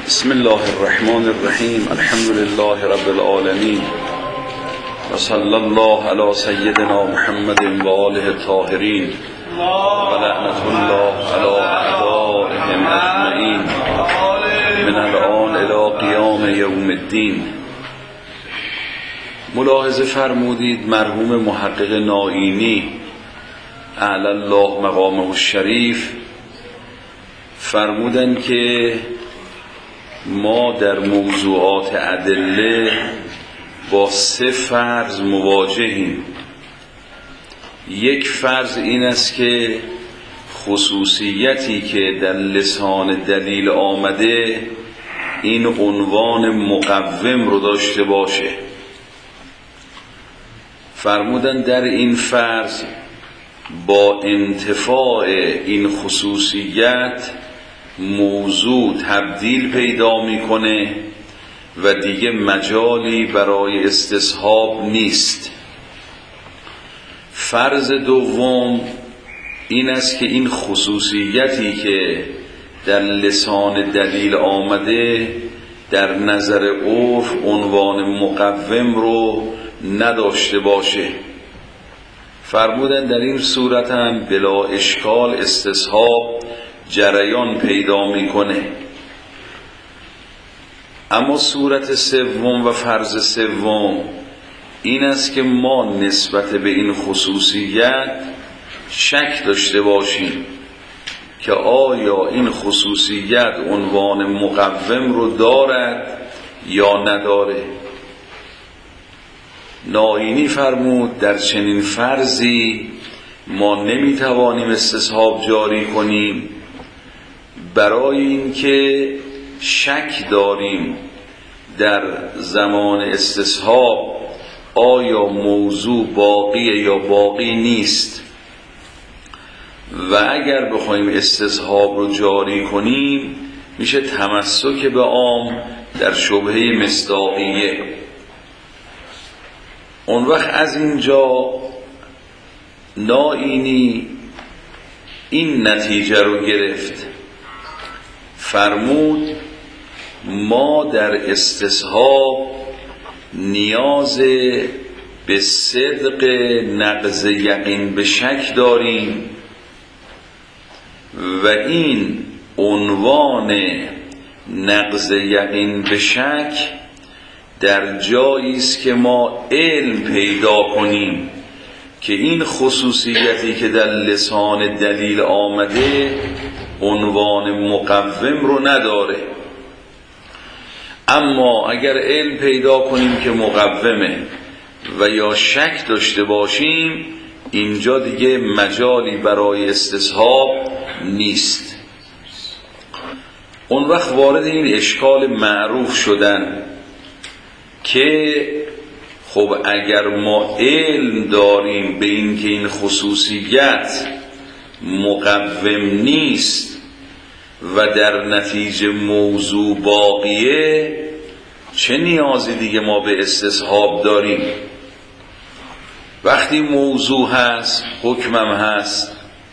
بسم الله الرحمن الرحیم. الحمد لله رب العالمین و صلی الله علی سیدنا محمد و آله الطاهرین و لعنت الله علی اعدائهم اجمعین من الان الی قیام یوم الدین. ملاحظه فرمودید مرحوم محقق نائینی اعلی الله مقامه الشریف فرمودن که ما در موضوعات ادله با 3 فرض مواجهیم. یک فرض این است که خصوصیتی که در لسان دلیل آمده این عنوان مقوم رو داشته باشه. فرمودن در این فرض با انتفاع این خصوصیت موضوع تبدیل پیدا میکنه و دیگه مجالی برای استصحاب نیست. فرض دوم این است که این خصوصیتی که در لسان دلیل آمده در نظر عرف عنوان مقوم رو نداشته باشه. فرمودن در این صورت هم بلا اشکال استصحاب جریان پیدا میکنه. اما صورت سوم و فرض سوم این است که ما نسبت به این خصوصیت شک داشته باشیم که آیا این خصوصیت عنوان مقوم رو دارد یا نداره. نائینی فرمود در چنین فرضی ما نمیتوانیم استصحاب جاری کنیم، برای اینکه شک داریم در زمان استصحاب آیا موضوع باقیه یا باقی نیست، و اگر بخوایم استصحاب رو جاری کنیم میشه تمسک به عام در شبهه مصداقیه. اون وقت از اینجا نائینی این نتیجه رو گرفت، فرمود ما در استصحاب نیاز به صدق نقض یقین به شک داریم و این عنوان نقض یقین به شک در جایی است که ما علم پیدا کنیم که این خصوصیتی که در لسان دلیل آمده عنوان مقوم رو نداره. اما اگر علم پیدا کنیم که مقومه و یا شک داشته باشیم اینجا دیگه مجالی برای استصحاب نیست. اون وقت وارد این اشکال معروف شدن که خب اگر ما علم داریم به این که این خصوصیت مقوم نیست و در نتیجه موضوع باقیه، چه نیازی دیگه ما به استصحاب داریم؟ وقتی موضوع هست حکمم هست،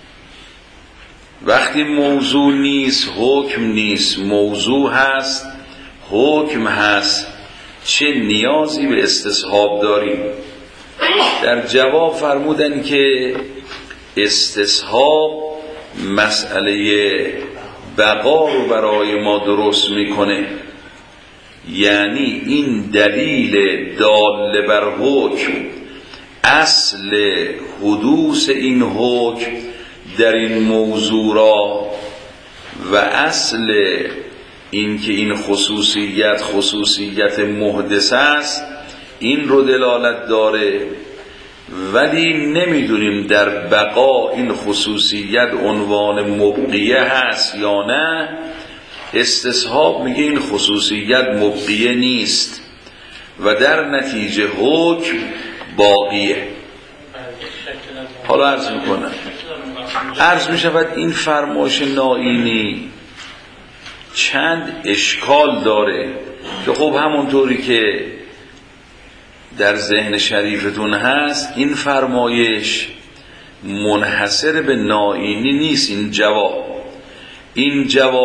وقتی موضوع نیست حکم نیست، موضوع هست حکم هست، چه نیازی به استصحاب داریم؟ در جواب فرمودن که استصحاب مسئله بقا رو برای ما درست میکنه. یعنی این دلیل دال بر حکم، اصل حدوث این حکم در این موضوع را و اصل این که این خصوصیت محدث است این رو دلالت داره، ولی نمیدونیم در بقا این خصوصیت عنوان مبقیه هست یا نه. استصحاب میگه این خصوصیت مبقیه نیست و در نتیجه حکم باقیه. حالا عرض میشود این فرمایش نائینی چند اشکال داره که خب همونطوری که در ذهن شریفتون هست این فرمایش منحصر به نائینی نیست. این جواب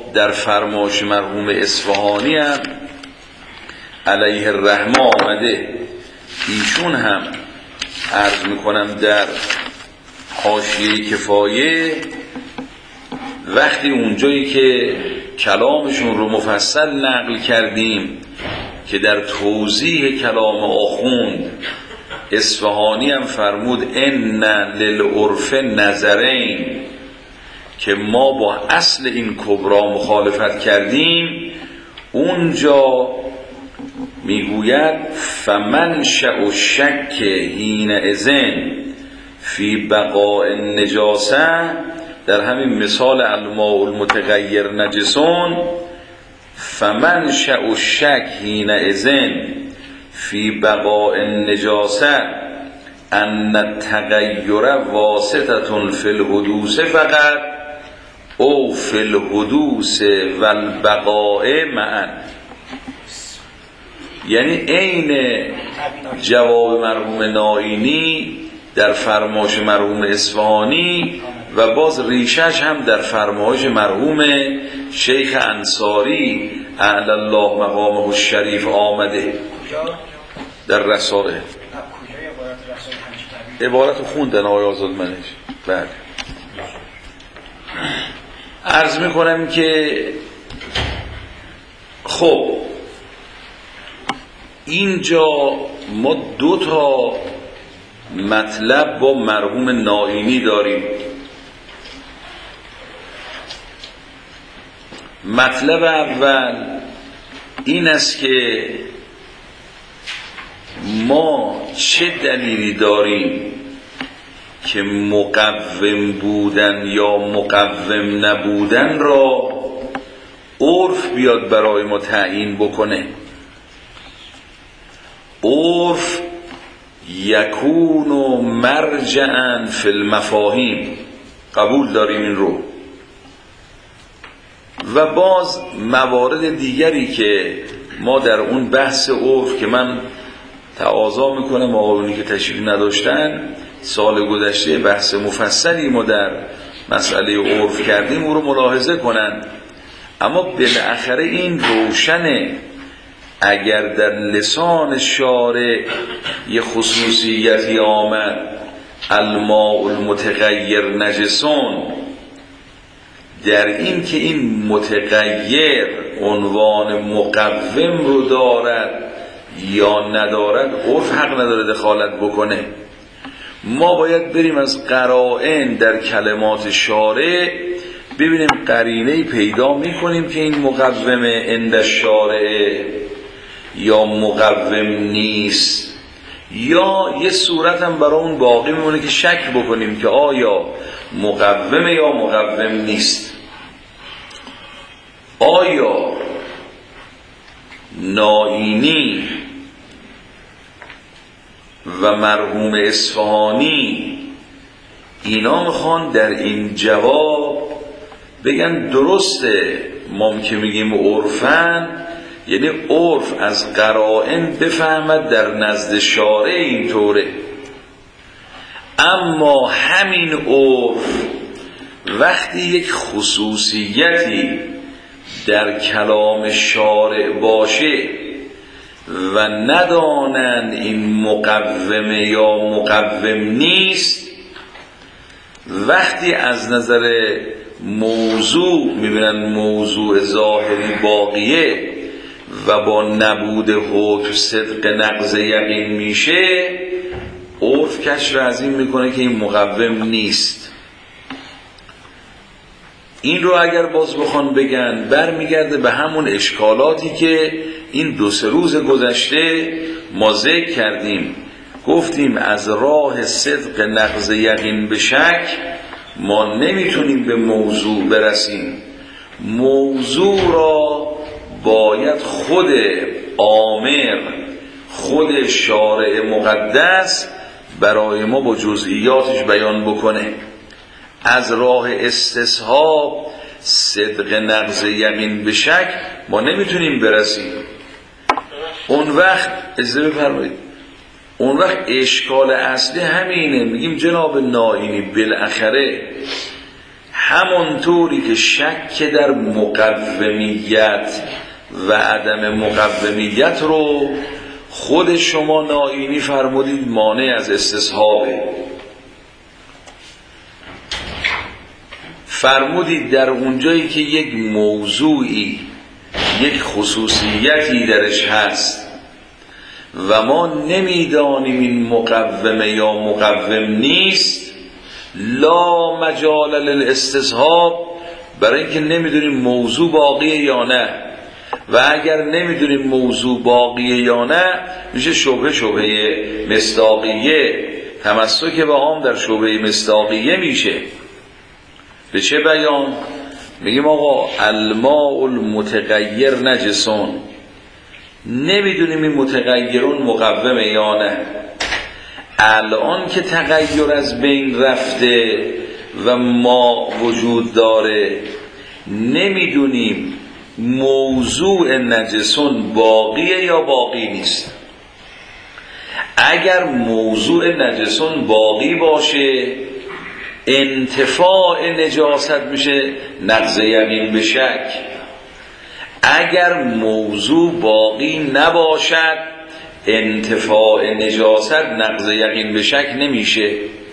در فرمایش مرحوم اصفهانی هم علیه الرحمه آمده. ایشون هم عرض میکنم در حاشیه کفایه وقتی اونجایی که کلامشون رو مفصل نقل کردیم که در توضیح کلام آخوند اصفهانی هم فرمود ان للعرف نظرین، که ما با اصل این کبرا مخالفت کردیم، اونجا میگوید فمنشأ الشک حینئذ فی بقاء النجاسه، در همین مثال الماء المتغیر نجسون، فمنشأ الشک حینئذ فی بقاء النجاسه ان التغیر واسطة فی الحدوث فقط او فی الحدوث و البقاء معا. یعنی عین جواب مرحوم نائینی در فرمایش مرحوم اصفهانی و باز ریشش هم در فرمایش مرحوم شیخ انصاری اعلی الله مقامه الشریف آمده در رسائل. عبارت خوندن آقای آزادمنش. بله عرض میکنم که خب اینجا ما دو تا مطلب با مرحوم نائینی داریم. مطلب اول این است که ما چه دلیلی داریم که مقوم بودن یا مقوم نبودن را عرف بیاد برای ما تعیین بکنه. عرف یکون مرجعا فی المفاهیم، قبول داریم این رو. و باز موارد دیگری که ما در اون بحث عرف که من تقاضا میکنم آقایونی که تشریف نداشتن سال گذشته بحث مفصلی ما در مسئله عرف کردیم او رو ملاحظه کنن، اما بالاخره این روشنه اگر در لسان شارع یه خصوصیتی آمد الماء المتغیر نجسون، در این که این متغیر عنوان مقوم رو دارد یا ندارد عرف حق نداره دخالت بکنه. ما باید بریم از قرائن در کلمات شارع ببینیم قرینه پیدا میکنیم که این مقومه عند الشارع یا مقوم نیست، یا یه صورت هم برای اون باقی میمونه که شک بکنیم که آیا مقومه یا مقوم نیست. آیا نائینی و مرحوم اصفهانی اینا میخوان در این جواب بگن درسته ما که میگیم عرفن، یعنی عرف از قرائن بفهمد در نزد شارع اینطوره، اما همین عرف وقتی یک خصوصیتی در کلام شارع باشه و ندانند این مقومه یا مقوم نیست، وقتی از نظر موضوع میبینن موضوع ظاهری باقیه و با نبود حکم صدق نقض یقین میشه، عرف کشف از این میکنه که این مقوم نیست. این رو اگر باز بخوان بگن برمیگرده به همون اشکالاتی که این 2-3 روز گذشته ما ذکر کردیم. گفتیم از راه صدق نقض یقین به شک ما نمیتونیم به موضوع برسیم. موضوع را باید خود آمر، خود شارع مقدس برای ما با جزئیاتش بیان بکنه. از راه استصحاب صدق نقض یقین به شک ما نمیتونیم برسیم. اون وقت اجازه بفرمایید، اون وقت اشکال اصلی همینه. میگیم جناب نائینی بالاخره همونطوری که شک در مقومیت و عدم مقومیت رو خود شما نائینی فرمودید مانع از استصحابه. فرمودید در اونجایی که یک موضوعی یک خصوصیتی درش هست و ما نمیدانیم این مقومه یا مقوم نیست، لا مجال للاستصحاب، برای اینکه نمیدونیم موضوع باقیه یا نه، و اگر نمیدونیم موضوع باقیه یا نه میشه شبهه مصداقیه، تمسک به عام در شبهه مصداقیه میشه. به چه بیان؟ میگیم آقا الماء المتغیر نجسون، نمیدونیم این متغیرون مقومه یا نه. الان که تغییر از بین رفته و ما وجود داره، نمیدونیم موضوع نجسون باقیه یا باقی نیست. اگر موضوع نجسون باقی باشه انتفاع نجاست میشه نقض یقین به شک. اگر موضوع باقی نباشد انتفاع نجاست نقض یقین به شک نمیشه.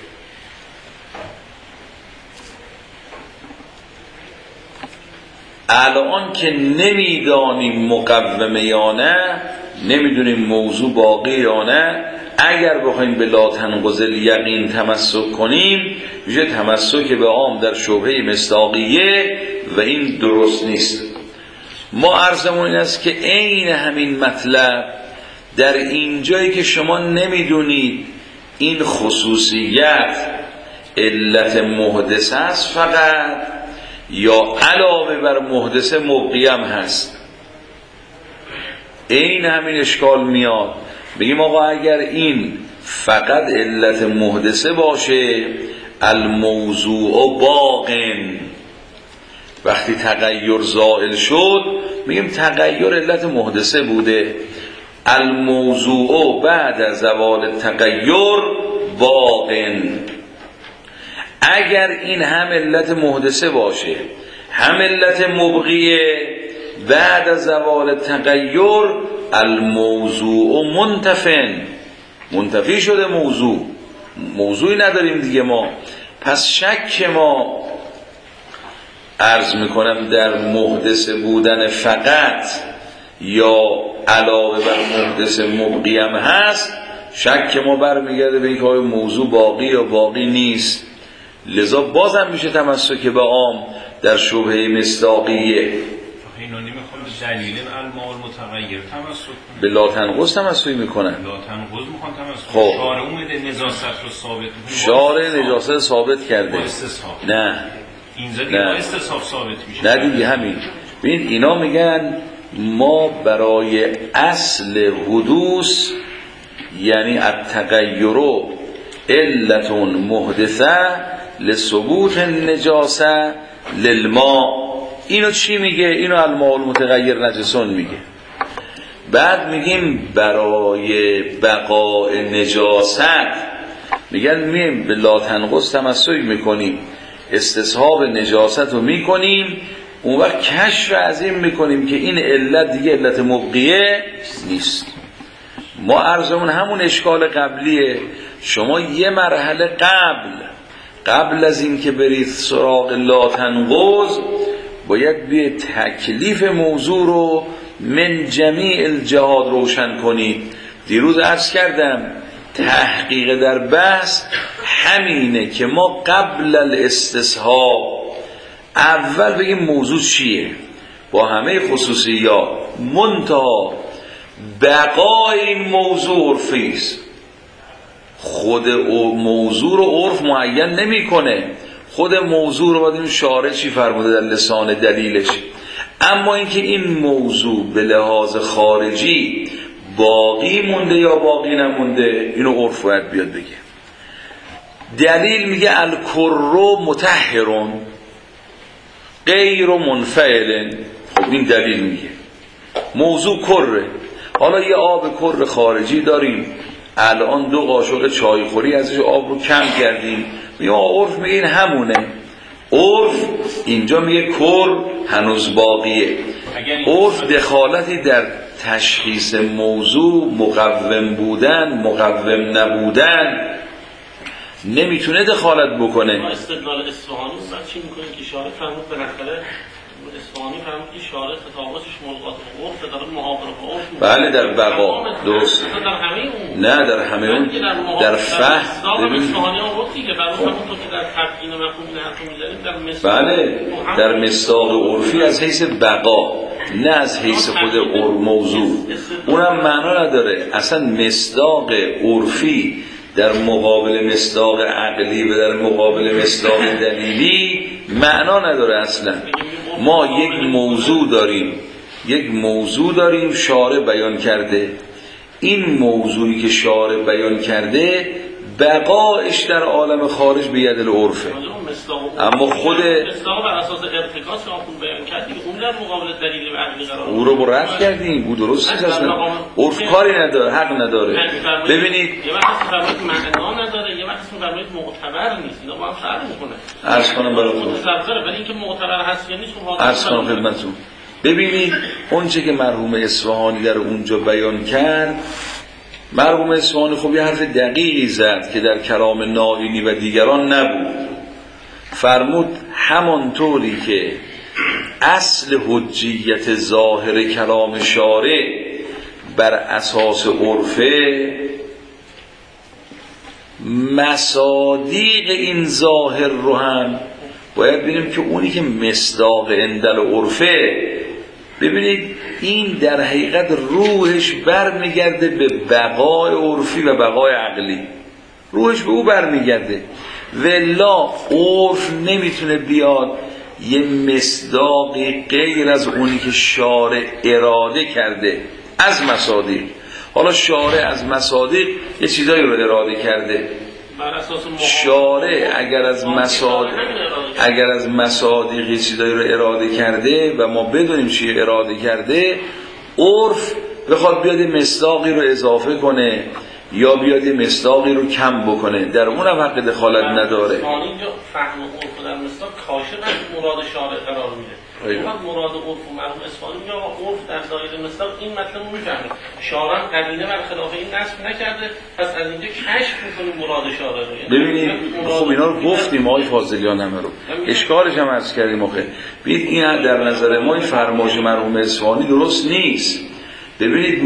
الان که نمیدانیم مقومه یا نه، نمیدونیم موضوع باقی یا نه، اگر بخوایم به لا تنقض الیقین تمسک کنیم میشه تمسک به عام در شبهه مصداقیه و این درست نیست. ما عرضمون این است که عین همین مطلب در این جایی که شما نمیدونید این خصوصیت علت محدثه است فقط یا علاوه بر محدثه مبقیم هست، عین همین اشکال میاد. بگیم آقا اگر این فقط علت محدثه باشه الموضوع باقن، وقتی تغییر زائل شد میگیم تغییر علت محدثه بوده، الموضوع بعد از زوال تغییر باقن. اگر این هم علت محدثه باشه هم علت مبقیه، بعد از زوال تغییر الموضوع منتفی شده، موضوعی نداریم دیگه ما. پس شک ما عرض میکنم در محدثه بودن فقط یا علاوه بر محدثه مبقی هم هست، شک ما برمیگرده به اینکه موضوع باقی یا باقی نیست. لذا بازم میشه تمسک به عام در شبهه مصداقیه. اینا نمیخوام به دلیل الماء المتغیر تمسک کنن، به لا تنقض تمسک میکنن. لا تنقض میخوان تمسک خب شارع اومده نجاست رو ثابت میکنه، شارع نجاست ثابت کرده. نه اینجا دیگه با استصحاب ثابت میشه. نه دیگه همین. ببین اینا میگن ما برای اصل حدوث یعنی التغیر علت محدثه لثبوت النجاسه للماء، اینو چی میگه؟ اینو الماء المتغیر نجسون میگه. بعد میگیم برای بقاء نجاست میگن میم به لا تنقض تمسک میکنیم، استصحاب نجاست رو میکنیم، اون وقت کشف از این میکنیم که این علت دیگه علت مبقیه نیست. ما عرضمون همون اشکال قبلیه. شما یه مرحله قبل از این که برید سراغ لا تنقض باید به تکلیف موضوع رو من جمیع الجهات روشن کنید. دیروز عرض کردم تحقیق در بحث همینه که ما قبل الاستصحاب اول بگیم موضوع چیه با همه خصوصیات، منتها بقای این موضوع عرفیست. خود موضوع رو عرف معین نمی کنه، خود موضوع رو باید این شارع چی فرموده در لسان دلیلش. اما اینکه این موضوع به لحاظ خارجی باقی مونده یا باقی نمونده اینو عرف باید بیاد بگه. دلیل میگه الکر مطهر غیر منفعل. خب این دلیل میگه موضوع کره. حالا یه آب کر خارجی داریم، الان 2 قاشق چای خوری ازش آب رو کم کردیم، میگه عرف میگه این همونه. عرف اینجا میگه کر هنوز باقیه. عرف دخالتی در تشخیص موضوع، مقوم بودن، مقوم نبودن نمیتونه دخالت بکنه. استدلال اصفهانی بعد چی میکنه که اشاره فرمود بالاخره اصفهانی فرمود که اشاره خطاباتش ملغات عرف داره محاور عرف. بله در بقا درست. در همه اون نه در همه اون در فهم ببین اصفهانی ها وقتی که برای همون تو که در تبیین مفهوم این حرفو می‌زنید در مصداق بله در مصداق عرفی از حیث بقا نه از حیث خود موضوع اونم معنا نداره. اصلا مصداق عرفی در مقابل مصداق عقلی و در مقابل مصداق دلیلی معنا نداره. اصلا ما یک موضوع داریم شارع بیان کرده. این موضوعی که شارع بیان کرده بقایش در عالم خارج به ید العرفه، اما خود مصداق بر اساس ارتکاز که آخوند بیان کردیم اون در مقابل دلیل و عقلی قرار او رو رد کردیم. او درست نیست اصلا. عرف کاری نداره، حق نداره. ببینید یه وقت فرمایید معنا نداره، یه وقت فرمایید معتبر نیست. اینا با هم فرق میکنه. عرض کنم براتون متصوره ولی اینکه معتبر هست یا نیست خب عرض کنم خدمتتون. ببینید اونچه که مرحوم اصفهانی در اونجا بیان کرد، مرحوم اصفهانی خب یه حرف دقیقی زد که در کلام نائینی و دیگران نبود. فرمود همانطوری که اصل حجیت ظاهر کلام شارع بر اساس عرفه، مصادیق این ظاهر رو هم باید ببینیم که اونی که مصداق اندل عرفه، ببینید این در حقیقت روحش برمیگرده به بقای عرفی و بقای عقلی، روحش به او برمیگرده. ولا عرف نمیتونه بیاد یه مصداقی غیر از اونی که شارع اراده کرده از مصادیق. حالا شارع از مصادیق یه چیزایی رو اراده کرده. شارع اگر از مصادیق یه چیزایی رو اراده کرده و ما بدونیم چی اراده کرده، عرف بخواد بیاد مصداقی رو اضافه کنه یا بیاد مصداقی رو کم بکنه، در اون هم حق دخالت نداره. اینجا فهم عرف در مصداق کاشف از مراد شارع قرار میده. مراد عرف و مرحوم اصفهانی میگه عرف در دایره مصداق این مطلب رو میفهمه. شارع قرینه بر خلاف این نصب نکرده، پس از اینجا کشف میکنیم مراد شارع رو. ببینید خب اینا رو گفتیم آقای فاضلیان همه رو. اشکالش هم عرض کردیم آخه. ببینید این در نظر ما این فرمایش مرحوم اصفهانی درست نیست. ببینید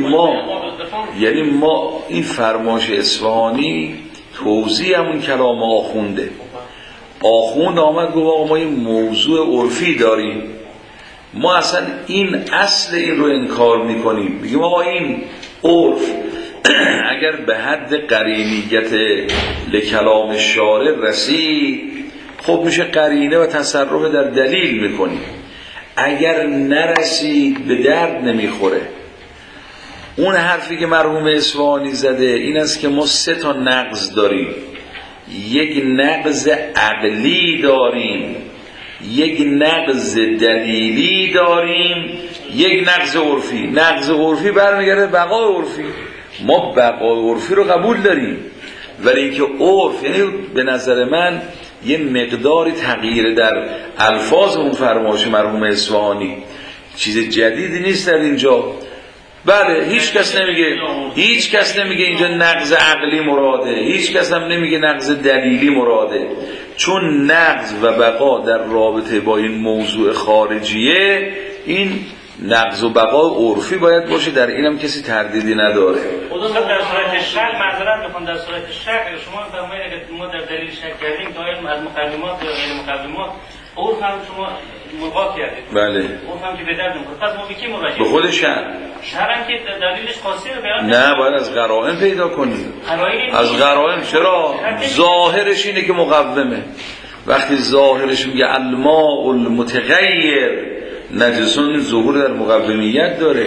ما این فرمایش اصفهانی توضیح همون کلام آخونده. آخوند آمد گفت آقا ما این موضوع عرفی داریم، ما اصلا این اصل این رو انکار میکنیم. میگیم آقا این عرف اگر به حد قرینیت لکلام شارع رسید خب میشه قرینه و تصرف در دلیل میکنیم. اگر نرسید به درد نمیخوره. اون حرفی که مرحوم اصفهانی زده این است که ما 3 تا نقض داریم. یک نقض عقلی داریم، یک نقض دلیلی داریم، یک نقض عرفی. نقض عرفی برمیگرده بقای عرفی. ما بقای عرفی رو قبول داریم، ولی اینکه عرف یعنی به نظر من یه مقداری تغییر در الفاظ اون فرمایش مرحوم اصفهانی، چیز جدیدی نیست در اینجا. بله هیچ کس نمیگه اینجا نقض عقلی مراده، هیچ کس هم نمیگه نقض دلیلی مراده، چون نقض و بقا در رابطه با این موضوع خارجیه، این نقض و بقا عرفی باید باشه، در اینم کسی تردیدی نداره. در صورت شک معذرت میخوام، در صورت شک شما فرمایید اگه ما در دلیل شک کردیم تا از مقدمات یا غیر مقدمات عرف هم شما ملغا کردید. بله. عرف هم که به درد نمیخوره. پس ما به کی مراجعه؟ به خود شرع. شرع هم که دلیلش خاصی رو بیان نه باید از قرائن پیدا کنید. از قرائن چرا؟ ظاهرش اینه که مقومه. وقتی ظاهرش میگه الماء المتغیر نجسون، ظهور در مقومیت داره.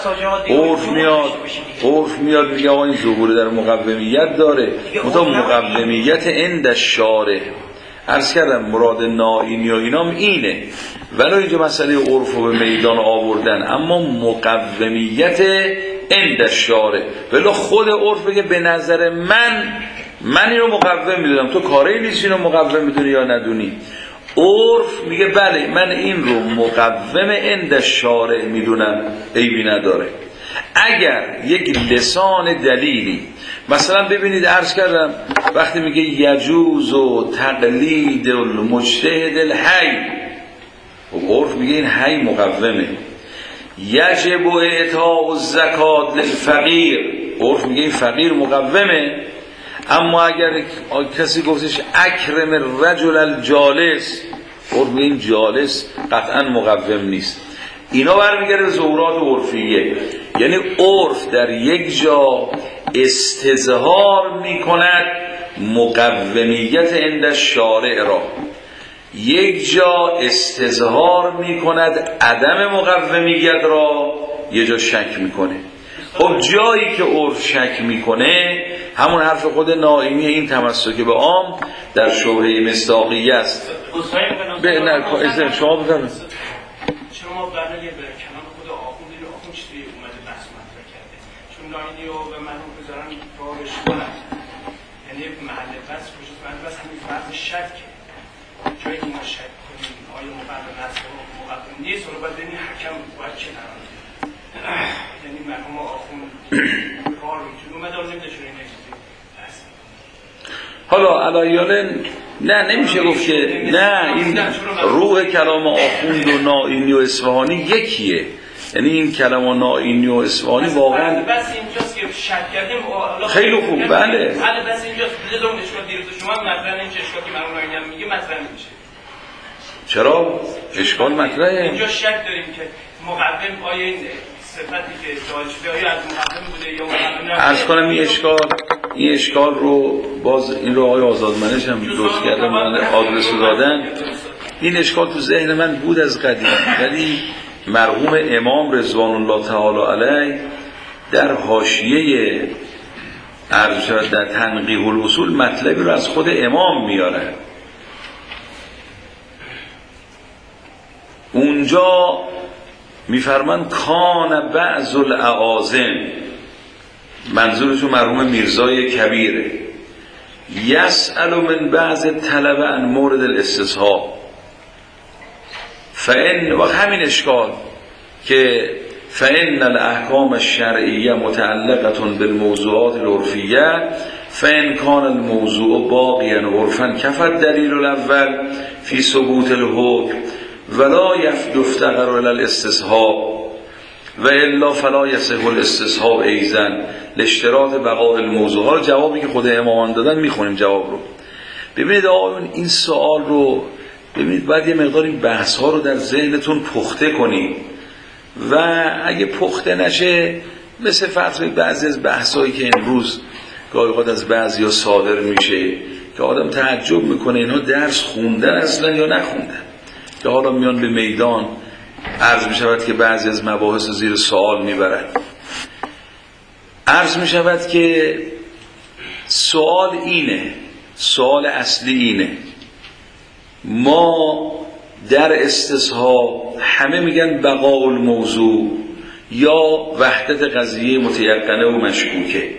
عرف میاد میگه آقا این ظهور در مقومیت داره، مطابق مقومیت عند الشارع. عرض کردم مراد نائینی و اینام اینه، ولی اینجا مسئله عرف رو به میدان آوردن، اما مقومیت عند الشارع. ولی خود عرف بگه به نظر من اینو مقوم میدونم، تو کاری نیست اینو مقوم میدونی یا ندونی. عرف میگه بله من این رو مقوم عند شارع میدونم، عیبی نداره. اگر یک لسان دلیلی، مثلا ببینید عرض کردم وقتی میگه یجوز و تقلید المجتهد الحی، و عرف میگه این حی مقومه. یجب و اعطاء الزکات للفقیر، عرف میگه این فقیر مقومه. اما اگر کسی گفتش اکرم الرجل الجالس، عرف میگه این جالس قطعا مقوم نیست. اینا برمیگرده به ظهورات عرفیه. یعنی عرف در یک جا استظهار میکند مقومیت عند الشارع را، یک جا استظهار میکند عدم مقومیت را، یه جا شک میکنه. خب جایی که عرف شک میکنه همون حرف خود نائینی این تمسک به عام در شبهه مصداقیه است. به شما بفرمایید. شما برای کلام خود آخوند چطوری اومده بحث مطرح کرده؟ چون نائینی و به مرحوم بذارن کارش کنند، یعنی محل بحث وجود محل بحث همین فرض شک، جایی که ما شک کنیم آیا مقرر هست و مقرر نیست، رو باید ببینیم حکم باید چه قرار بده. یعنی مرحوم آخوند کار میتونه اومده رو نمیده چون این چیزی بحث. حالا علایال نه نمیشه گفت که نه، این روح کلام آخوند و نائینی و اصفهانی یکیه. یعنی این کلام نائینی و اصفهانی واقعا بس اینجاست که شک کردیم خیلی خوب. بله بس اینجاست بدون اشکال دیروز شما مطرح نمیشه، اشکالی که مرحوم نائینی هم میگه مطرح نمیشه. چرا اشکال مطرحه؟ اینجا شک داریم که مقدم آیا این صفتی که ظاهر شده آیا از مقدم بوده یا مقدم نبوده. عرض کنم این اشکال رو باز این رو آقای آزادمنش هم درست کرده، من آدرس رو دادن. این اشکال تو ذهن من بود از قدیم، ولی مرحوم امام رضوان الله تعالی علیه در حاشیه عرض شد در تنقیح الاصول مطلبی رو از خود امام میاره. اونجا میفرمان کان بعض الاعاظم، منظورشون مرحوم میرزای کبیره، یسأل من بعض طلب عن مورد الاستصحاب، فان و همین اشکال که فان الاحکام الشرعیه متعلقه بالموضوعات العرفیه فان کان الموضوع باقیا عرفا کفى الدلیل الاول فی ثبوت الحکم ولا یفتقر الى الاستصحاب و الا فلا یصح الاستصحاب ایضا لاشتراط بقاء الموضوع. ها جوابی که خود امامان دادن میخونیم جواب رو. ببینید آقایون این سوال رو ببینید بعد یه مقدار این بحث ها رو در ذهنتون پخته کنید و اگه پخته نشه مثل فتره بعضی از بحثایی که امروز گاهی اوقات از بعضیا صادر میشه که آدم تعجب میکنه اینها درس خوندن اصلا یا نخوندن، که حالا میان به میدان عرض می شود که بعضی از مباحث رو زیر سوال میبرن. عرض می شود که سوال اینه، سوال اصلی اینه، ما در استصحاب همه میگن بقاء الموضوع یا وحدت قضیه متیقنه و مشکوکه.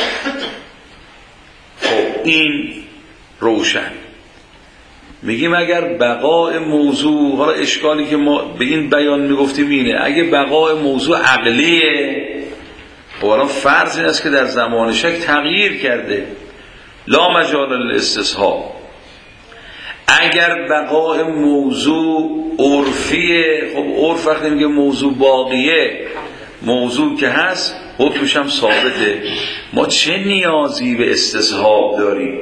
خب این روشن. میگیم اگر بقاء موضوع، حالا اشکالی که ما به این بیان میگفتیم اینه، اگه بقاء موضوع عقلیه خب الان فرض این است که در زمان شک تغییر کرده، لا مجال للاستصحاب. اگر بقاء موضوع عرفیه، خب عرف وقتی میگه موضوع باقیه، موضوع که هست حکمش هم ثابته، ما چه نیازی به استصحاب داریم؟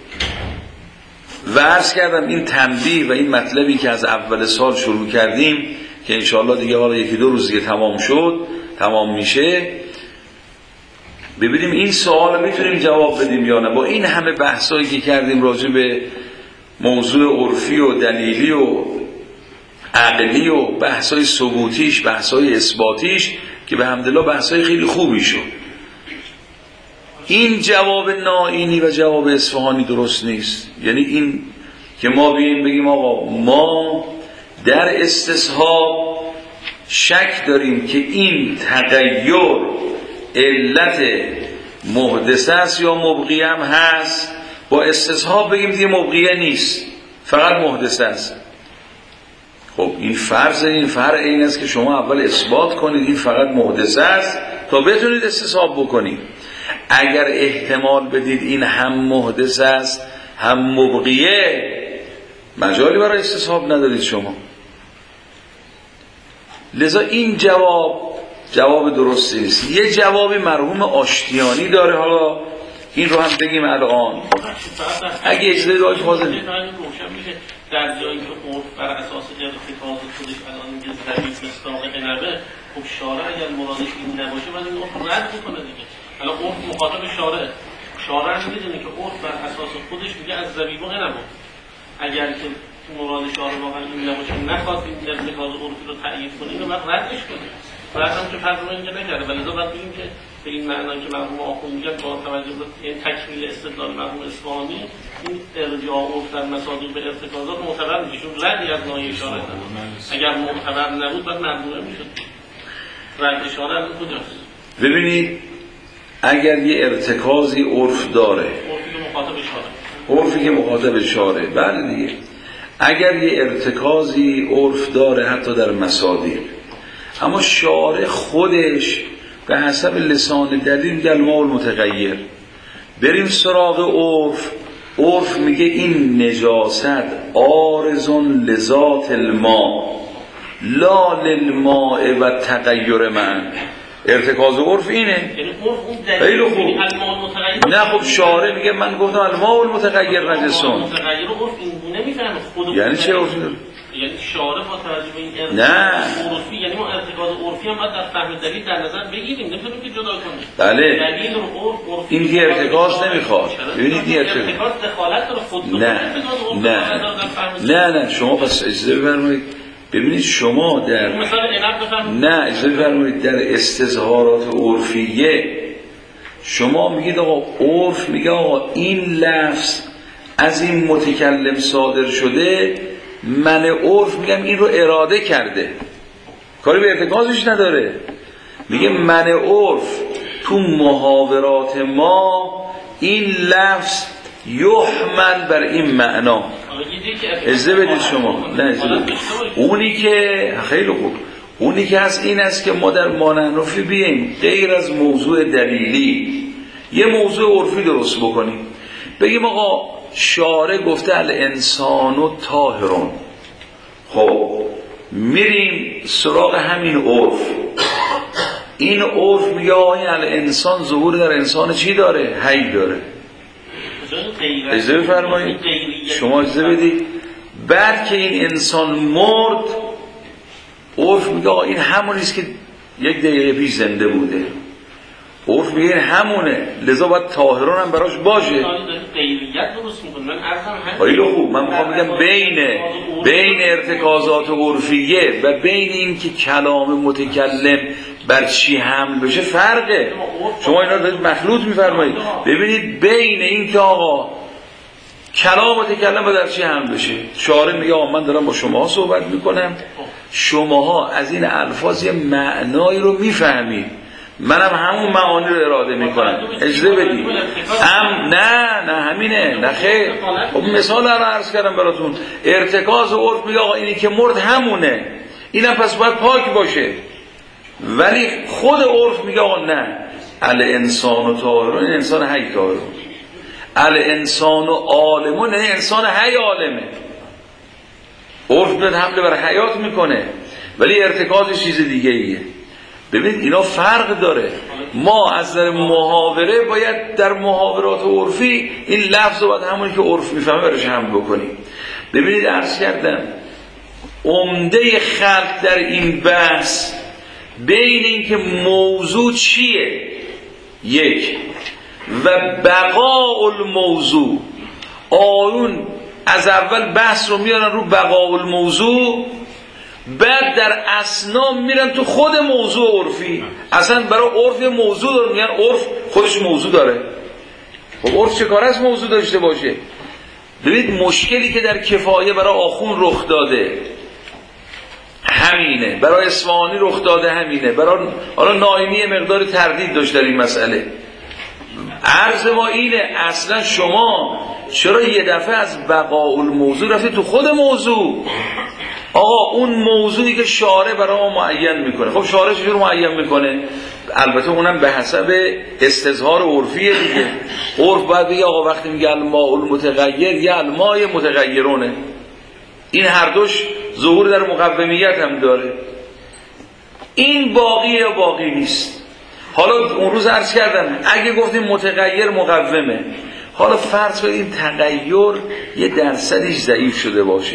و عرض کردم این تنبیه و این مطلبی که از اول سال شروع کردیم که انشاءالله دیگه حالا یکی دو روز دیگه تمام میشه، ببینیم این سوال میتونیم جواب بدیم یا نه. با این همه بحثایی که کردیم راجع به موضوع عرفی و دلیلی و عقلی و بحثای ثبوتیش، بحثای اثباتیش که به حمدالله بحثای خیلی خوبی شد، این جواب نائینی و جواب اصفهانی درست نیست. یعنی این که ما بیاییم بگیم آقا ما در استصحاب شک داریم که این تغییر علت محدثه است یا مبقیه هم هست، با استصحاب بگیم دیگه مبقیه نیست فقط محدثه است، خب این فرع این است که شما اول اثبات کنید این فقط محدث است تا بتونید استصحاب بکنید. اگر احتمال بدید این هم محدث است هم مبقیه، مجالی برای استصحاب ندارید شما. لذا این جواب درستی نیست. یه جوابی مرحوم آشتیانی داره، حالا این رو هم بگیم الان اگه اجازه داشت فاضل در جایی که عرف بر اساس ارتکاز خودش الان میگه ضعیف مصداق نبه، خب شارع اگر مرادش این نباشه باید این عرف رد بکنه دیگه. الان عرف مخاطب شارع میدونه که عرف بر اساس خودش میگه از ضعیف نبود. اگر که مراد شارع واقعا این نباشه، نخواد این ارتکاز عرفی رو تأیید کنه، اینو باید ردش کنه. بعد هم که فرض اینجا نکرده، ولی لذا باید بگیم که به این معنی که مرحوم آخوند میگن با توجه به این تکمیل استدلال مرحوم اصفهانی، این ارجاع عرف در مصادیق به ارتکازات معتبر میشه، چون ردی از ناحیه شارع نبود. اگر معتبر نبود باید مردمه میشد. رد شارع کجاست؟ ببینید اگر یه ارتکازی عرف داره، عرفی که مخاطب شارع، بله دیگه، اگر یه ارتکازی عرف داره حتی در مصادیق، اما شارع خودش به حسب لسان دلیل در الماء المتغیر، بریم سراغ عرف میگه این نجاست عارض لذات الماء لا للماء و تغییر من. ارتکاز عرف اینه. خیلی خوب. نه خب شارع میگه من گفتم الماء المتغیر نجسون. یعنی چه عرفی داره؟ یعنی شارع با توجه به این نه عرفی، یعنی ما ارتکاز عرفی هم باید در فهم دلیل در نظر بگیریم، نمیتونیم که جدا کنیم. بله دلیل رو عرف این که ارتکاز نمیخواد. ببینید این ارتکاز دخالت داره خود. نه شما پس اجازه بفرمایید. ببینید شما در اجازه بفرمایید در استظهارات عرفیه شما میگید آقا عرف میگه آقا این لفظ از این متکلم صادر شده، من عرف میگم این رو اراده کرده، کاری به ارتکازش نداره. میگه من عرف تو محاورات ما این لفظ یحمل بر این معنا. اجازه بدید شما. نه اجازه بدید. اونی که خیلی خوب، اونی که هست این است که ما در مانعنفی بیاییم غیر از موضوع دلیلی یه موضوع عرفی درست بکنیم، بگیم آقا شارع گفته الانسان طاهرون، خب میریم سراغ همین عرف. این عرف میگه آقای الانسان ظهور در انسان چی داره؟ حی داره. اجازه بفرمایید شما اجازه بدید. بعد که این انسان مرد، عرف میگه آقا این همونیست که یک دقیقه پیش زنده بوده. عرف میگه این همونه، لذا باید طاهرون هم براش باشه. خیلی خوب، من میخوام بگم بین ارتکازات عرفیه و بین این که کلام متکلم بر چی حمل بشه فرقه. شما اینا دارید مخلوط میفرمایید. ببینید بین این که آقا کلام متکلم با در چی حمل بشه، شارع میگه آقا من دارم با شما صحبت میکنم، شماها از این الفاظ یه معنایی رو میفهمید، منم همون معانی رو اراده میکنم. اجازه بدید. نه همینه، نه خیر. خب مثال رو عرض کردم براتون. ارتکاز عرف میگه آقا اینی که مرد همونه، اینم پس باید پاک باشه. ولی خود عرف میگه آقا نه، الانسان طاهرون، این انسان حی طاهرون، الانسان عالمون، این انسان حی عالمه. عرف میاد حمله بر حیات میکنه، ولی ارتکاز چیز دیگه ایه. ببینید اینا فرق داره. ما از در محاوره باید در محاورات عرفی این لفظ رو باید همونی که عرف میفهمه برش حمل بکنیم. ببینید عرض کردم عمده خلق در این بحث بین این که موضوع چیه یک و بقاء الموضوع، آیون از اول بحث رو میارن رو بقاء الموضوع، بعد در اثنا میرن تو خود موضوع عرفی. اصلا برای عرف یه موضوع داره، میگن عرف خودش موضوع داره. خب عرف چه کار از موضوع داشته باشه؟ ببینید مشکلی که در کفایه برای آخون رخ داده همینه، برای اصفهانی رخ داده همینه، برای حالا ناینی مقدار تردید داشت در این مسئله. عرض ما اینه اصلا شما چرا یه دفعه از بقاء الموضوع رفته تو خود موضوع؟ آقا اون موضوعی که شارع برای ما معین میکنه، خب شارع چجور معین میکنه؟ البته اونم به حسب استظهار عرفیه دیگه. عرف باید بگه آقا وقتی میگه الماء المتغیر یه الماء متغیرونه، این هر دوش ظهور در مقومیت هم داره. این باقیه یا باقی نیست؟ حالا اون روز عرض کردم اگه گفتیم متغیر مقومه، حالا فرض کنید تغییر یه درصدیش ضعیف شده باشه،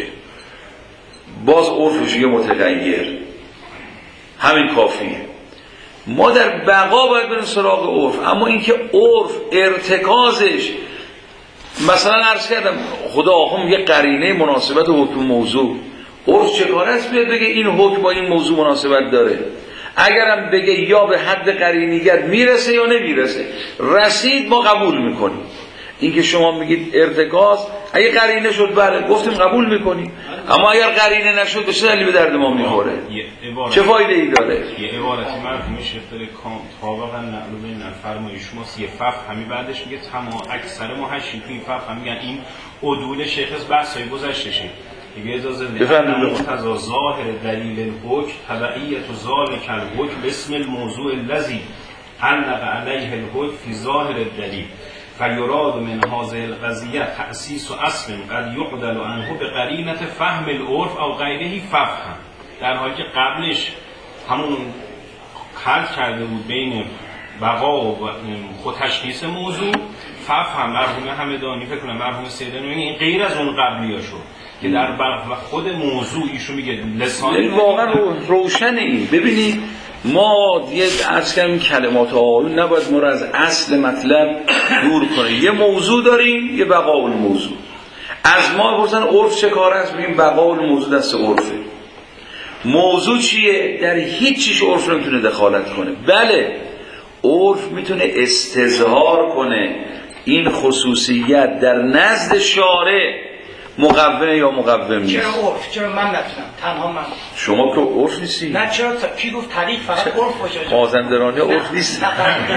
باز عرفش یه متغیر، همین کافیه. ما در بقا باید بریم سراغ عرف. اما اینکه عرف ارتکازش، مثلا عرض کردم خدا آخوم یه قرینه مناسبت حکم موضوع، عرف چه کار است بیاد بگه این حکم با این موضوع مناسبت داره؟ اگرم بگه یا به حد قرینیت میرسه یا نمیرسه، رسید ما قبول میکنیم. این که شما میگید ارتکاز، اگه قرینه شد بله گفتیم قبول میکنیم، اما اگر قرینه نشد به چه دلیلی به درد ما میخوره؟ چه فایده ای داره؟ یه عبارتی مرحوم شیخ داره طابقا نقل بین فرمای شماست، یه فقه همی بعدش میگه تمام اکثر محشین تو این فقه هم میگن این عدول شیخ بحثای گذشتشه دیگه. اجازه بدید از ظاهر دلیل الحکم تبعیت ذالک الحکم باسم الموضوع الذی علق علیه الحکم فی ظاهر الدلیل فیراد من هذه القضیه تأسیس و اصل قد یعدل عنه به قرینه فهم العرف او غیره فهم، در حالی که قبلش همون خلط کرده بود بین بقا و خود تشخیص موضوع. فهم مرحوم همدانی فکر کنم مرحوم سیدانی این غیر از اون قبلیاشو که در خود موضوع ایشون میگه لسانی واقعا روشنه. ببینید ما یه عرض کردیم کلمات آیون نباید ما رو از اصل مطلب دور کنه. یه موضوع داریم، یه بقاء الموضوع. از ما بپرسن عرف چه کار است، میگیم بقاء الموضوع دست عرفه. موضوع چیه؟ در هیچ چیز عرف نمیتونه دخالت کنه. بله عرف میتونه استظهار کنه این خصوصیت در نزد شارع مقومه یا مقوم نیست. چرا عرف؟ چرا من نتونم؟ تنها من. شما که عرف نیستی. نه چرا؟ کی گفت طریق فقط عرف باشه؟ مازندرانی عرف نیست.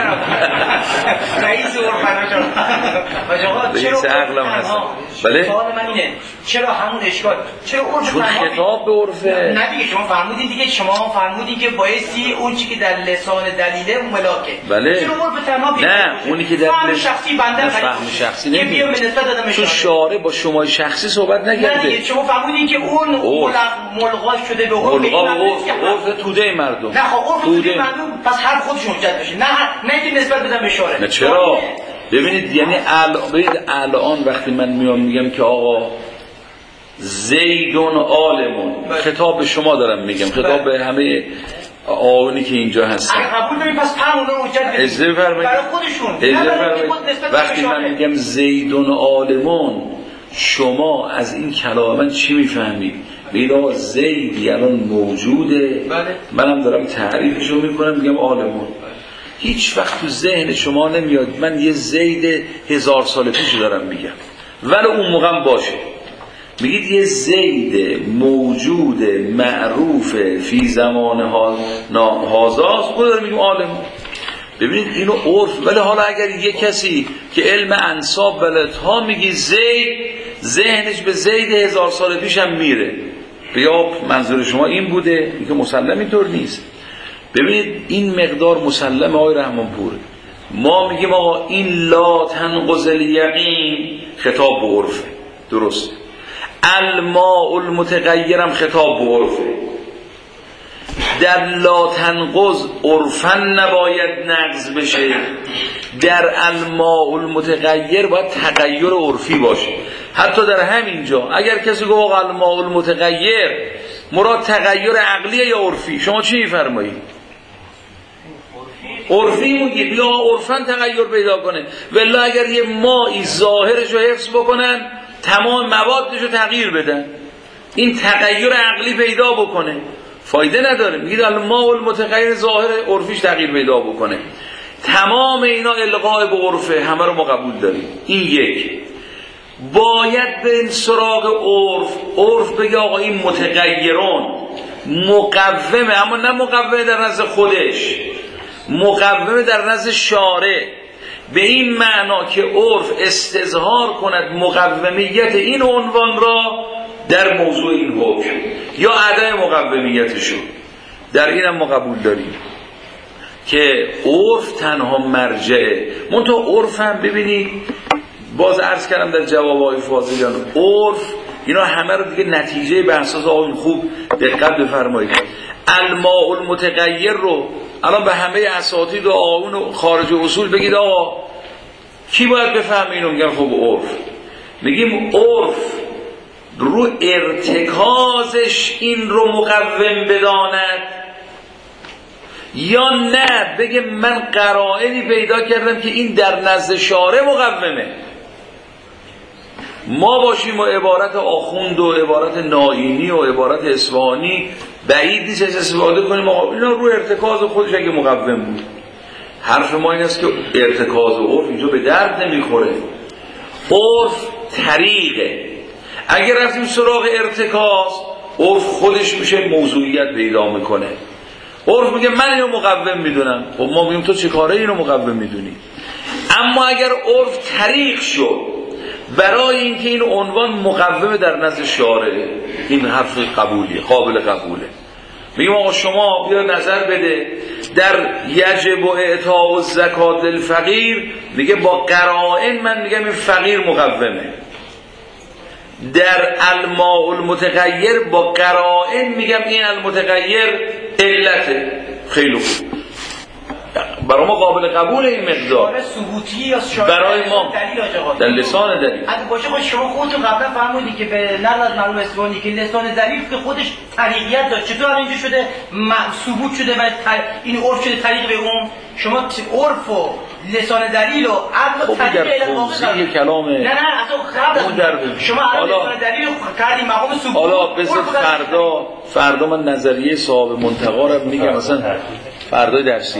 رئیس عرف آقا رئیس عقلم هست. بله. سوال من اینه چرا همون اشکال؟ چرا عرف چون خطاب به عرفه؟ نه دیگه شما فرمودین دیگه، شما فرمودین که بایستی اون چیزی که در لسان دلیله ملاکه. بله. چرا عرف تنها بیاد؟ نه اونی که در فهم شخصی بنده فهم شخصی نمیگه. بیا به نسبت دادم چون شارع با شما شخصی صحبت نکرده. نه دیگه شما فرمودین که اون ملغا شده به عرف توده مردم. نه خب عرف توده مردم پس هر خودشون حجت بشه، نه که نسبت بدم به شارع. نه چرا؟ ببینید یعنی الان وقتی من میام میگم که آقا زیدون عالمون، خطاب به شما دارم میگم، خطاب به همه آونی که اینجا هستن. قبول داریم پس پرمون رو حجت بدیم برای خودشون. وقتی من میگم زیدون عالمون، شما از این کلام من چی میفهمید؟ بگید آقا زیدی الان موجوده، منم دارم تعریفشو میکنم میگم عالمون. هیچ وقت تو ذهن شما نمیاد من یه زید 1000 سال پیشو دارم میگم، ولی اون موقع باشه. میگید یه زید موجود معروف فی زمان هازاست، بود دارم میگم عالمون. ببینید اینو عرف. ولی حالا اگر یه کسی که علم انساب بلدها میگی زید، ذهنش به زید 1000 سال پیش هم میره، بیا منظور شما این بوده، این که مسلم اینطور نیست. ببینید این مقدار مسلم آقای رحمانپور. ما میگیم آقا این لا تنقض الیقین خطاب به عرفه، درسته. الماء المتغیرم خطاب به عرفه. در لا تنقض عرفا نباید نقض بشه، در الماء المتغیر باید تغییر عرفی باشه. حتی در همین جا اگر کسی گفت الماء المتغیر مراد تغییر عقلیه یا عرفی، شما چی میفرمایید؟ عرفی میگی بیا عرفا تغییر پیدا کنه، ولی اگر یه مایی ظاهرش رو حفظ بکنن تمام موادش رو تغییر بدن، این تغییر عقلی پیدا بکنه، فایده نداره. میگید الماء المتغیر ظاهر عرفیش تغییر پیدا بکنه. تمام اینا الغاء به عرفه، همه رو ما قبول داریم. این یک. باید به سراغ عرف بگه آقا این متغیرون مقومه، اما نه مقومه در نزد خودش، مقومه در نزد شارع، به این معنا که عرف استظهار کند مقومیت این عنوان را در موضوع این حکم یا عدم مقومیتشو، در اینم ما قبول داریم که عرف تنها مرجعه. منتها عرف هم ببینید، باز عرض کردم در جواب آقای فاضلیان، عرف اینا همه رو دیگه نتیجه به اساس آقایون خوب دقت بفرمایید. الماء المتغیر رو الان به همه اساتید و آقایون خارج اصول بگید آقا کی باید بفهمه اینو؟ میگن خب عرف. میگیم عرف رو ارتکازش این رو مقوم بداند یا نه بگه من قرائنی پیدا کردم که این در نزد شارع مقومه. ما باشیم و عبارت آخوند و عبارت ناینی و عبارت اصفهانی بعید نیست استفاده کنیم آقا اینا رو ارتکاز خودش اگه مقوم بود. حرف ما این است که ارتکاز و عرف اینجا به درد نمیخوره. عرف طریقه. اگر رفتیم سراغ ارتکاز، عرف خودش میشه موضوعیت پیدا میکنه. عرف میگه من اینو مقوم میدونم، خب ما میگیم تو چه کاره اینو مقوم میدونی؟ اما اگر عرف طریق شد برای اینکه این عنوان مقوم در نزد شارع، این حرف قبولیه، قابل قبوله. میگم آقا شما بیا نظر بده در یجب و اعطاء و زکات الفقیر، میگه با قرائن من میگم این فقیر مقومه. در الماء المتغیر با قرائن میگم این المتغیر علته. خیلی خوب، برای ما قابل قبول این مقدار ثبوتی یا برای ما در لسان دلیل اگه باشه خود شما خودتون قبلا فرمودید که به نقل از معلوم اصفهانی که لسان دلیل که خودش طریقیت داشت، چطور اینجا شده ثبوت شده و این عرف شده طریق به اون؟ شما عرف و لسان دلیل و عقل و طریق توضیح کلام نه اصلا قبل شما لسان دلیل کردی مقام ثبوت. حالا بذار فردا من نظریه صاحب منتقا رو میگم، مثلا فردای درسی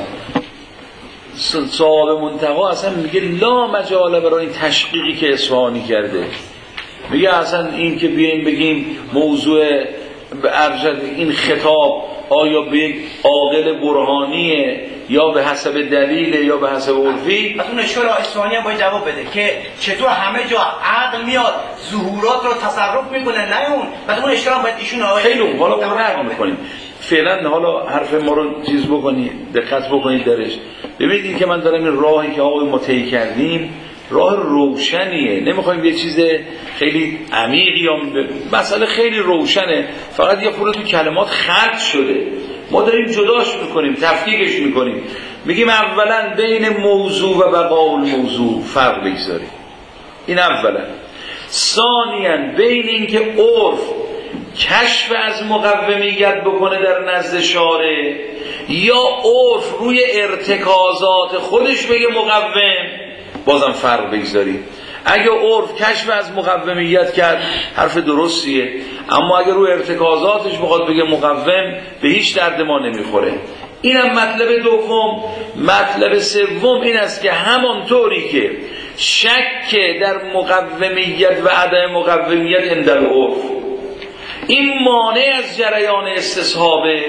صاحب منتقا اصلا میگه لا مجال برای این تشقیقی که اصفهانی کرده. میگه اصلا این که بیایم بگیم موضوع ارجل این خطاب آیا به یک عاقل برهانیه یا به حسب دلیل یا به حسب عرفی، از اون اشکال اصفهانی هم باید جواب بده که چطور همه جا عقل میاد ظهورات رو تصرف میکنه نه اون، بعد اون اشکال هم باید ایشون خیلی خوب. حالا اون نقل میکنیم فعلا، حالا حرف ما رو چیز بکنید، دقت بکنید درش. ببینید که من دارم این راهی که آقای ما طی کردیم راه روشنیه، نمیخوایم یه چیز خیلی عمیقی یا مسئله خیلی روشنه، فقط یه خورده تو کلمات خلط شده، ما داریم جداش میکنیم، تفکیکش میکنیم. میگیم اولا بین موضوع و بقاء الموضوع فرق بگذاریم، این اولا. ثانیاً بین اینکه عرف کشف از مقومیت بکنه در نزد شارع یا عرف روی ارتکازات خودش بگه مقوم، بازم فرق بگذاریم. اگه عرف کشف از مقومیت کرد حرف درستیه، اما اگه روی ارتکازاتش بخواد بگه مقوم به هیچ درد ما نمیخوره. اینم مطلب دوم. مطلب سوم این است که همانطوری که شک در مقومیت و عدم مقومیت عند العرف این مانع از جریان استصحابه،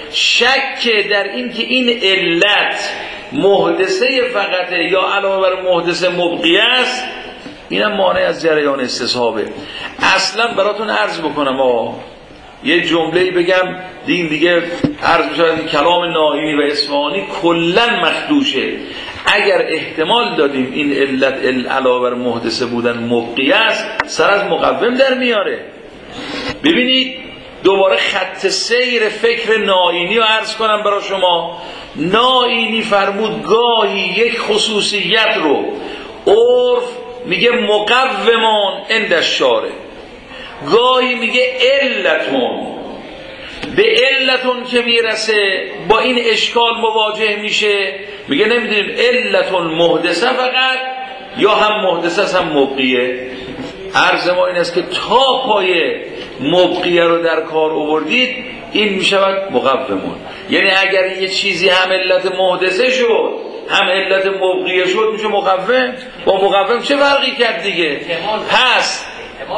شک در این که این علت محدثه فقطه یا علاوه بر محدثه مبقیه است، اینم مانع از جریان استصحابه. اصلا براتون عرض بکنم یه جمله‌ای بگم دیگه عرض بشود کلام ناینی و اصفهانی کلاً مخدوشه. اگر احتمال دادیم این علت علاوه بر محدثه بودن مبقیه است، سر از مقوم در میاره. ببینید دوباره خط سیر فکر ناینی رو عرض کنم برای شما. ناینی فرمود گاهی یک خصوصیت رو عرف میگه مقومون عند الشارع، گاهی میگه علتون. به علتون که میرسه با این اشکال مواجه میشه، میگه نمیدونیم علتون محدثه فقط یا هم محدثه هم مبقیه. عرض ما این است که تا پای مبقیه رو در کار آوردید این میشود مقومون. یعنی اگر یه چیزی هم علت محدثه شد هم علت مبقیه شد میشه مقوم. با مقوم چه فرقی کرد دیگه؟ پس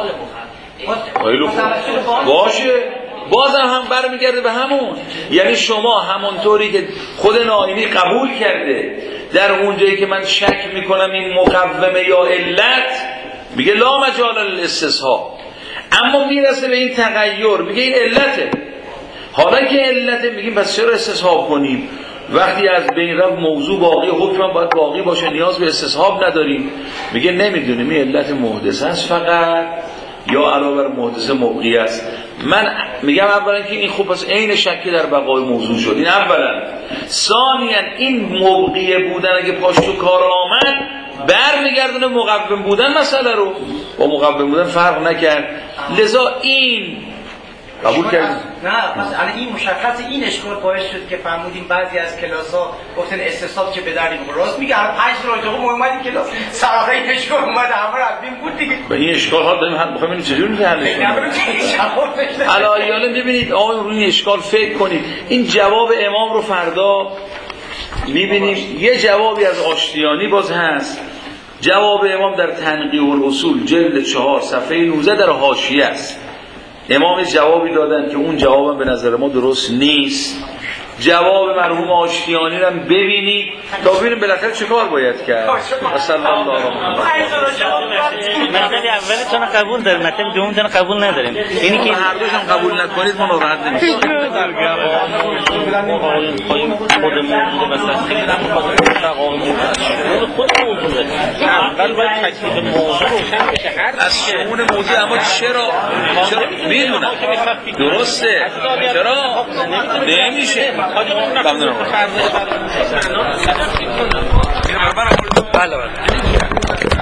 باشه بازم هم برمیگرده به همون. یعنی شما همونطوری که خود ناینی قبول کرده در اونجایی که من شک میکنم این مقومه یا علت، میگه لا مجال للاستصحاب، اما میرسه به این تغییر میگه این علته. حالا که علته میگیم پس چرا استصحاب کنیم؟ وقتی از بین رفت موضوع باقی، حکم باید باقی باشه، نیاز به استصحاب نداریم. میگه نمیدونیم این علت محدث است فقط یا علاوه بر محدث مبقی است. من میگم اولا که این خوب پس عین شکی در بقای موضوع شد، این اولا. ثانیا این مبقی بودن اگه پاش تو کار آمد برمیگردونه مقوم بودن مسئله رو، با مقوم بودن فرق نکرد. لذا این قبول کردیم. نه پس الان این مشخص این اشکال باعث شد که فهمودیم بعضی از کلاس‌ها گفتن استصحاب که به درد راست میگه. الان 5 راجعه ما اومدیم کلاس سراغ این اشکال اومد همه رفتیم بود دیگه. به این اشکال ها داریم حل می‌خوایم چجوری حلش کنیم. الان ببینید آقا روی این اشکال فکر کنید. این جواب امام رو فردا می‌بینیم. یه جوابی از آشتیانی باز هست. جواب امام در تنقیح الاصول جلد 4 صفحه 19 در حاشیه است. امام جوابی دادن که اون جوابم به نظر ما درست نیست. جواب مرحوم آشتیانی رو ببینید تا ببینیم بالاخره چه کار باید کرد. صلی الله علیه و مطلب اولتون قبول داریم، مطلب دومتون قبول نداریم. اینی که هر دوشون قبول نکنید ما راحت نمیشیم. خود موضوع مثلا خیلی خود موضوع اول باید تکلیف موضوع روشن بشه. از شمون موضوع اما چرا میدونم درسته چرا نمیشه. ممنونم. بله